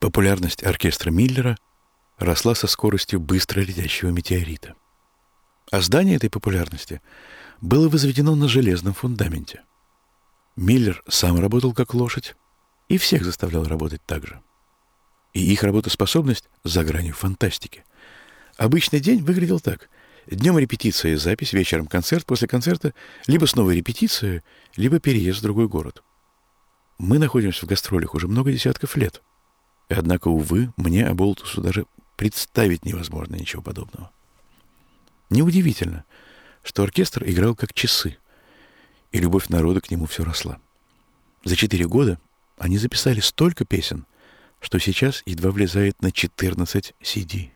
Популярность оркестра Миллера росла со скоростью быстро летящего метеорита. А здание этой популярности было возведено на железном фундаменте. Миллер сам работал как лошадь и всех заставлял работать так же. И их работоспособность за гранью фантастики. Обычный день выглядел так. Днем репетиция и запись, вечером концерт, после концерта либо снова репетиция, либо переезд в другой город. Мы находимся в гастролях уже много десятков лет. И однако, увы, мне, оболтусу, даже представить невозможно ничего подобного. Неудивительно, что оркестр играл как часы, и любовь народа к нему все росла. За 4 года они записали столько песен, что сейчас едва влезает на 14 CD.